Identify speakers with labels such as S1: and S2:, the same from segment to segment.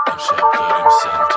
S1: امشب داریم سمت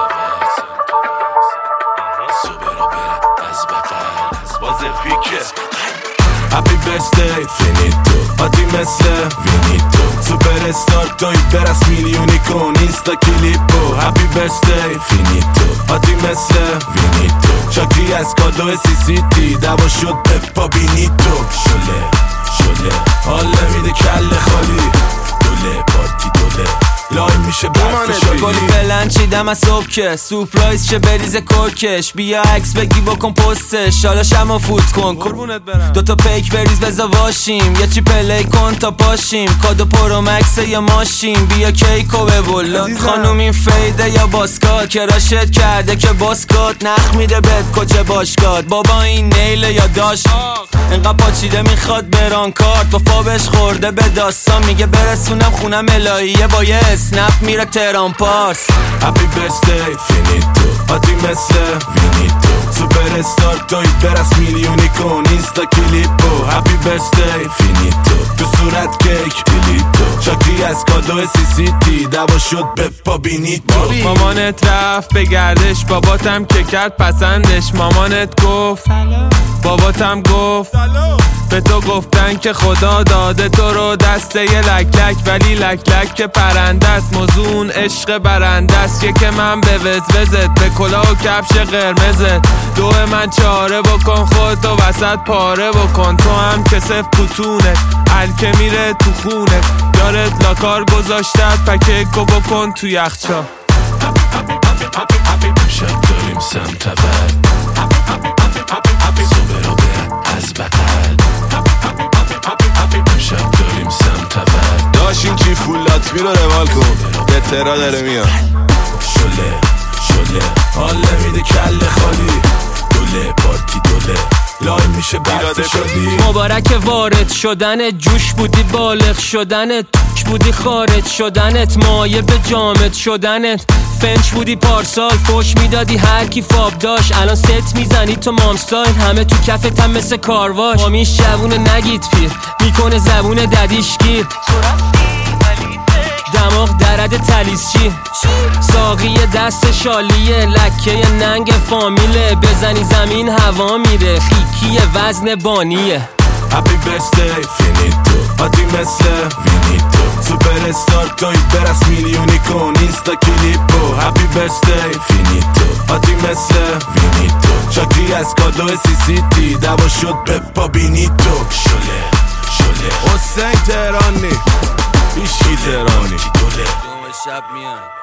S1: سوبرابه از بقل باز پیکه هپی برثدی فینیتو آتی مثل وینیتو سوپر استار توی برس میلیونی کن اینستا کلیپو هپی برثدی فینیتو آتی مثل وینیتو شاکی از کادو CCT دوا شد به پابینیتو شله حال نمیده کله خالی دوله پارتی دوله لای میشه برف شالی
S2: گلی بلند چیدم از صبح سورپرایز چه بریز کرکش بیا عکس بگی بکن پستش حالا شما فوت کن قربونت برم دوتا پیک بریز بزا واشیم یه چی پلی کن تا پاشیم کادو پرو مکس یا ماشین بیا کیکو به بولا خانوم این فیده یا باسکات کراشت کرده که باسکات نخ میده بهت کچه باشگاه بابا این نیله یا داشت انقدر پاچیده میخواد بران کارت با فابش خورده به داستان میگه برسونم خونم الهیه با یه اسنپ میره تهران پارس
S1: هپی برثدی فینیتو آتی مثل وینیتو سوپر استار توی برس میلیونی کن اینستا کلیپو هپی برثدی فینیتو تو صورت کیک کلیتو شاکی از کادو CCT دوا شد به پابینیتو
S3: مامانت رفت به گردش باباتم که کرد پسندش مامانت گفت باباتم گفت به تو گفتن که خدا داده تو رو دسته یه لک ولی لک که پرنده است موضوع عشق برنده است که من به وزوزت به کلاه و کفش قرمزت دو من چاره بکن خودتو وسط پاره بکن تو هم که صف پوتونه الکه میره تو خونه دارت لاکار گذاشتت پکیکو بکن تو یخچال
S1: امشب داریم سمت بل از بقل امشب داریم سمت بل
S4: داشت این کی فولات می رو روال کن به ترا داره میان
S1: شله حال نمیده کله خالی دوله پارتی دوله لای میشه برف شدی
S2: مبارک وارد شدنت جوش بودی بالغ شدنت توک بودی خارج شدنت مایه به جامد شدنت فنچ بودی پارسال فوش میدادی هر کی فاب داشت الان ست میزنی تو مامستایل همه تو کفت هم مثل کارواش مامیش جوونه نگید پیر میکنه زبون ددیش گیر دماغ درد تلیسچی ساقی دست شالیه لکه ننگ فامیله بزنی زمین هوا میره خیکی وزن بانیه
S1: هپی برثدی فینیتو آتی مثل وینیتو سوپر استار توی برس میلیونی کن اینستا کلیپو هپی برثدی فینیتو آتی مثل وینیتو شاکی از کادو CCT دوا شد به پابینیتو شله
S4: حسین تهرانی بیشی تهرانی
S2: شب میان